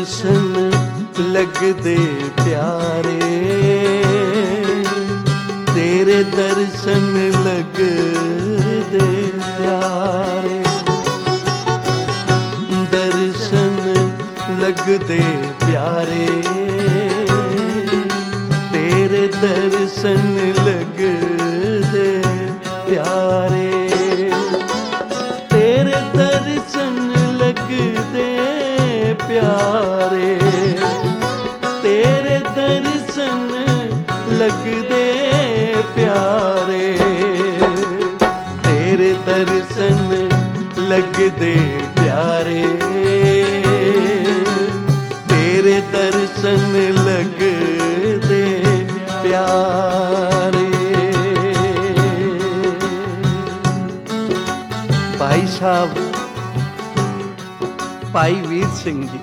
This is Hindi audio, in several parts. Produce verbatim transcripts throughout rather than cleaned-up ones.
दर्शन लगदे प्यारे, तेरे दर्शन लगदे प्यारे, दर्शन लगदे प्यारे, तेरे दर्शन लगदे प्यारे, तेरे दर्शन लगदे प्यारे, तेरे दर्शन लगदे प्यारे, तेरे दर्शन लगदे प्यारे, तेरे दर्शन लगदे प्यारे। भाई साहब भाई वीर सिंह जी,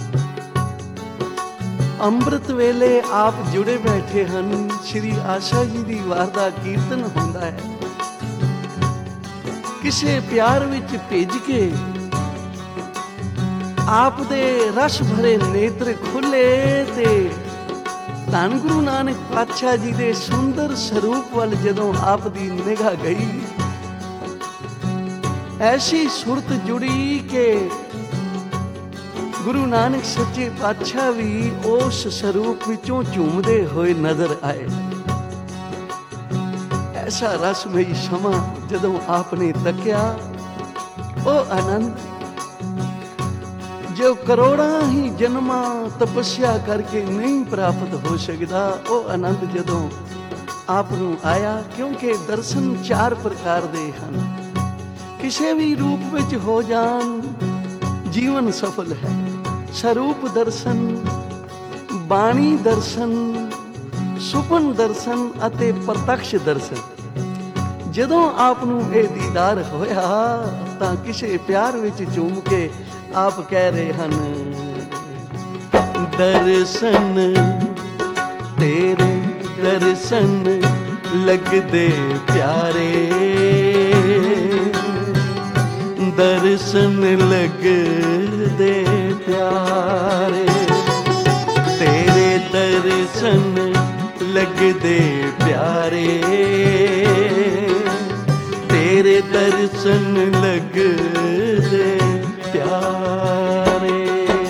ਅੰਮ੍ਰਿਤ ਵੇਲੇ ਆਪ ਜੁੜੇ ਬੈਠੇ ਹਨ। ਸ਼੍ਰੀ ਆਸ਼ਾ ਜੀ ਦੀ ਵਾਰ ਦਾ ਕੀਰਤਨ ਹੁੰਦਾ ਹੈ। ਕਿਸੇ ਪਿਆਰ ਵਿੱਚ ਭਿੱਜ ਕੇ ਆਪ ਦੇ ਰਸ ਭਰੇ ਨੇਤਰ ਖੁੱਲੇ ਤੇ ਧੰਨ ਗੁਰੂ ਨਾਨਕ ਪਾਤਸ਼ਾਹ ਜੀ ਦੇ ਸੁੰਦਰ ਸਰੂਪ ਵੱਲ ਜਦੋਂ ਆਪ ਦੀ ਨਿਗਾਹ ਗਈ, ਐਸੀ ਸੁਰਤ ਜੁੜੀ ਕਿ ਗੁਰੂ ਨਾਨਕ ਸੱਚੇ ਪਾਤਸ਼ਾਹ ਵੀ ਉਸ ਸਰੂਪ ਵਿੱਚੋਂ ਝੂਮਦੇ ਹੋਏ ਨਜ਼ਰ ਆਏ। ਐਸਾ ਰਸਮਈ ਸਮਾਂ ਜਦੋਂ ਆਪਨੇ ਤੱਕਿਆ, ਉਹ ਆਨੰਦ ਜੋ ਕਰੋੜਾਂ ਹੀ ਜਨਮਾਂ ਤਪੱਸਿਆ ਕਰਕੇ ਨਹੀਂ ਪ੍ਰਾਪਤ ਹੋ ਸਕਦਾ, ਉਹ ਆਨੰਦ ਜਦੋਂ ਆਪ ਨੂੰ ਆਇਆ। ਕਿਉਂਕਿ ਦਰਸ਼ਨ ਚਾਰ ਪ੍ਰਕਾਰ ਦੇ ਹਨ। ਕਿਸੇ ਵੀ ਰੂਪ ਵਿੱਚ ਹੋ ਜਾਣ, ਜੀਵਨ ਸਫਲ ਹੈ। ਸਰੂਪ ਦਰਸ਼ਨ, ਬਾਣੀ ਦਰਸ਼ਨ, ਸੁਪਨ ਦਰਸ਼ਨ ਅਤੇ ਪ੍ਰਤੱਖ ਦਰਸ਼ਨ। ਜਦੋਂ ਆਪ ਨੂੰ ਇਹ ਦੀਦਾਰ ਹੋਇਆ ਤਾਂ ਕਿਸੇ ਪਿਆਰ ਵਿੱਚ ਝੂਮ ਕੇ ਆਪ ਕਹਿ ਰਹੇ ਹਨ, ਦਰਸ਼ਨ ਤੇਰੇ ਦਰਸ਼ਨ ਲੱਗਦੇ ਪਿਆਰੇ, दर्शन लगदे प्यारे, तेरे दर्शन लगदे प्यारे, तेरे दर्शन लगदे प्यारे।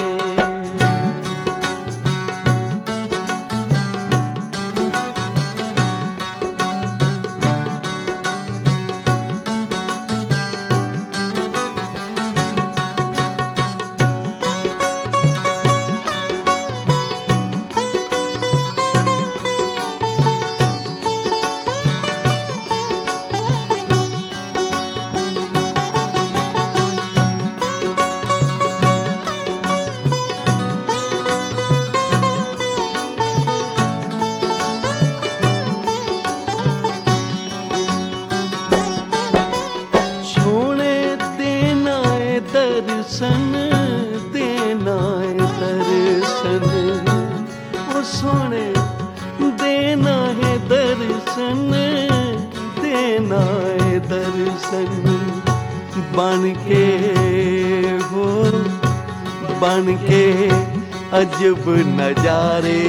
दर्शन देना है दर्शन, वो सोने देना है दर्शन, देना है दर्शन। बन के हो बन के अजब नजारे,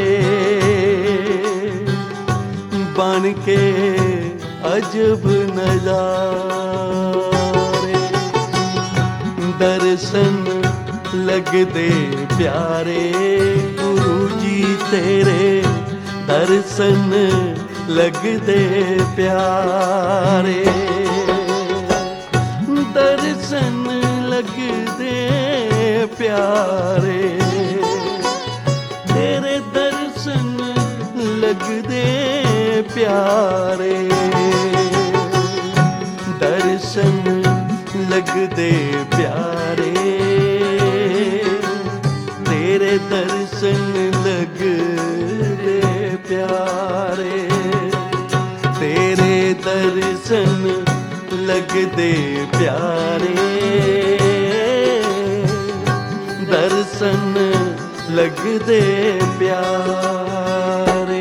बन के अजब नजारे, दर्शन लगदे प्यारे। गुरु जी तेरे दर्शन लगदे प्यारे, दर्शन लगदे प्यारे, तेरे दर्शन लगदे प्यारे, दर्शन लगदे प्यारे, तेरे दर्शन लगदे प्यारे, तेरे दर्शन लगदे प्यारे, दर्शन लगदे प्यारे।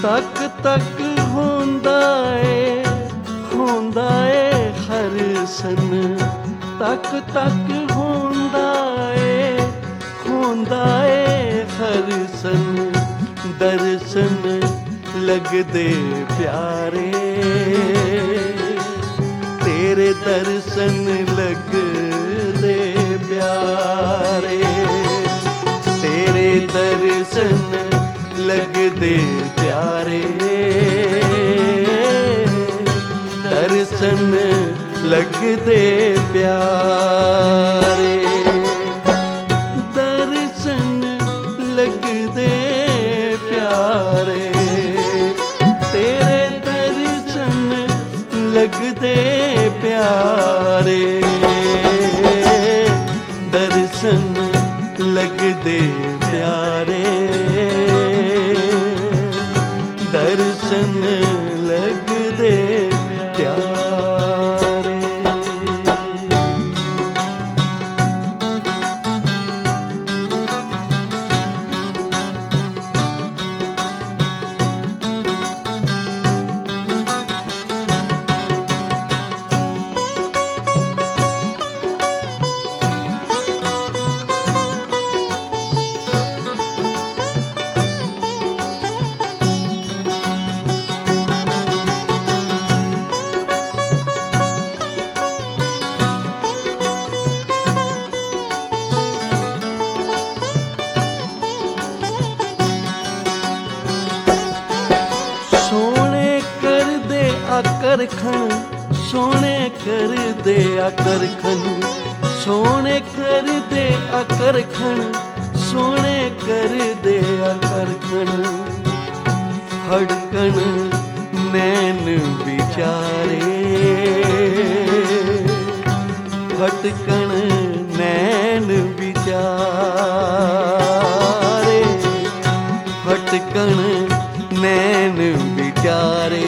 तक तक होंदा ए होंदा ए हर सन तक तक होंदा ए होंदा ए हर सन दर्शन लगदे प्यारे तेरे दर्शन लगदे प्यारे तेरे दर्शन लगदे प्यारे दर्शन लगदे प्यारे दर्शन लगदे प्यारे तेरे दर्शन लगदे प्यारे दर्शन लगदे प्यारे दर्शन लगदे प्यारे। करखन सोने कर दे अकरखन सोने कर दे अकरखन सोने कर दे अकरखन फड़कन नैन बिचारे फटकन नैन बिचारे फटकन नैन बिचारे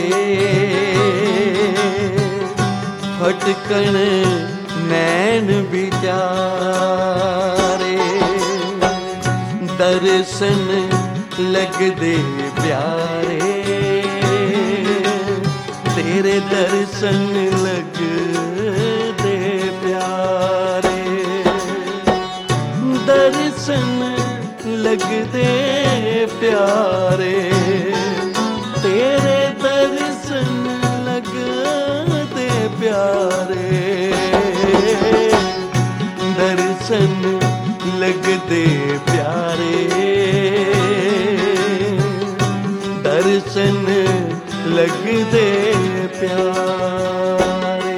फटकन नैन बिचारे दर्शन लगदे प्यारे तेरे दर्शन लगदे प्यारे दर्शन लगदे प्यारे तेरे दर्शन लगदे प्यारे दर्शन लगदे प्यारे दर्शन लगदे प्यारे।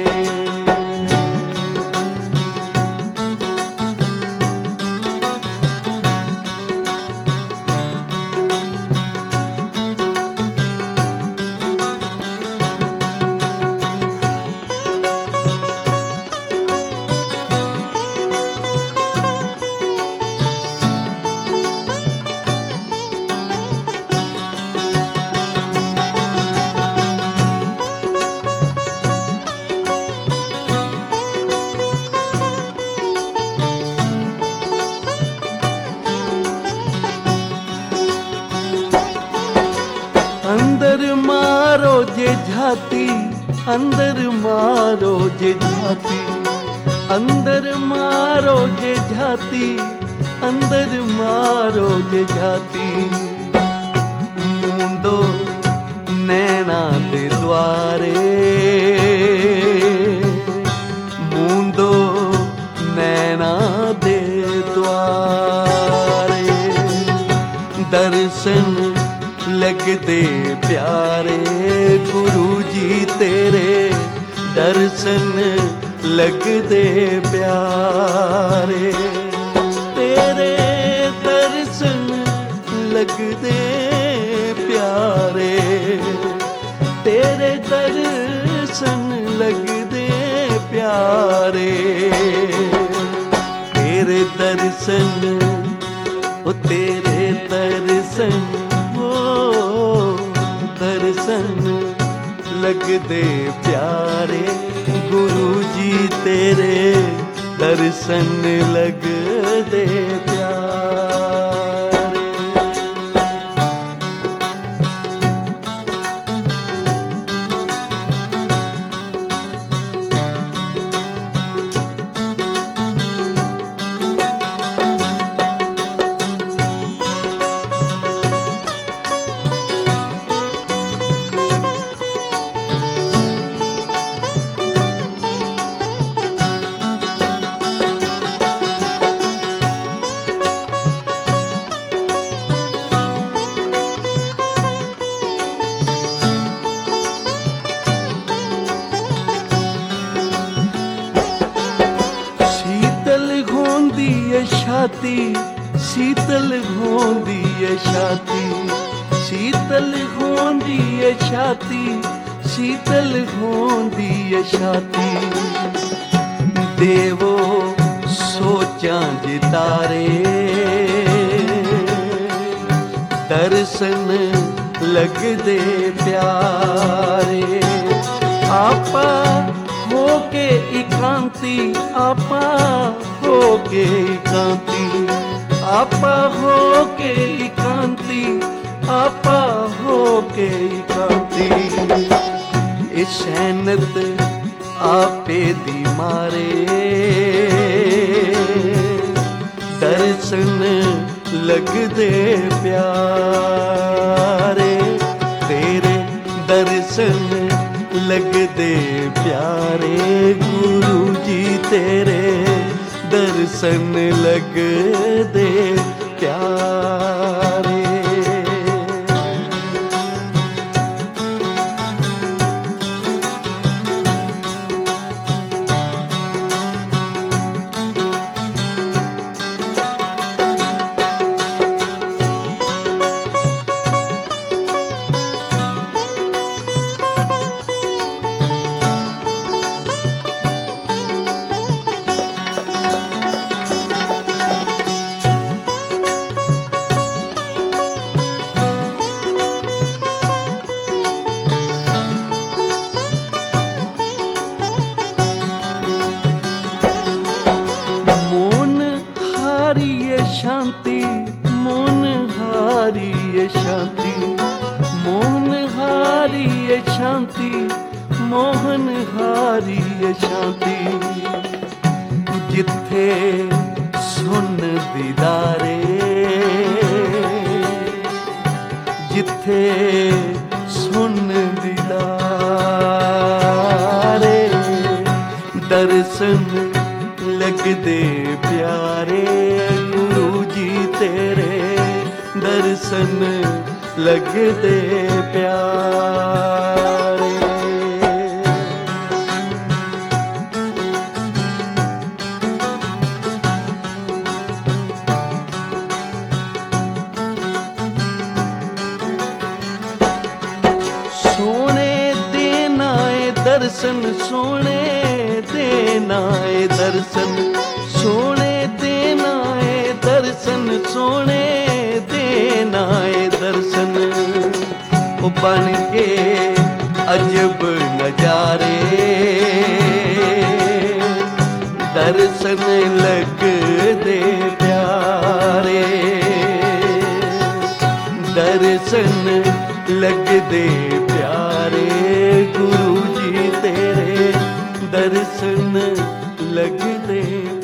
अंदर मारो जे झाती अंदर मारो जे झाती अंदर मारो जे झाती अंदर मारो जे झाती मूंदो नैना दे द्वारे मूंदो नैना दे द्वारे दर्शन लगदे प्यारे गुरु जी तेरे दर्शन लगदे प्यारे तेरे दर्शन लगदे प्यारे तेरे दर्शन लगदे प्यारे तेरे दर्शन ओ तेरे दर्शन दर्शन लगदे प्यारे गुरु जी तेरे दर्शन लगदे प्यारे। छाती शीतल होंदी है छाती, शीतल होंदी है छाती, शीतल होंदी है छाती। देवो सोचां जितारे दर्शन लगदे प्यारे। आपा होके एकांती, आपा होके एकांती, आपा होके एकांती, आपा होके एकांती। ए सैनत आपे दी मारे दर्शन लगदे प्यारे, तेरे दर्शन लगदे प्यारे। गुरु जी तेरे दर्शन लगदे प्यारे। शांति मोन हारी है शांति, मोहन हारी है शांति, मोहन हारी है शांति। जिथे सुन दीदारे, जिथे सुन दीदारे दर्शन लगदे प्यारे। गुरु जी तेरे दर्शन लगदे प्यारे। सोने देना है दर्शन, सोने देना है दर्शन, सोने देना है दर्शन, सोने देना है दर्शन। ओ बन के अजब नजारे दर्शन लगदे प्यारे, दर्शन लगदे प्यारे। गुरु जी तेरे दर्शन लगदे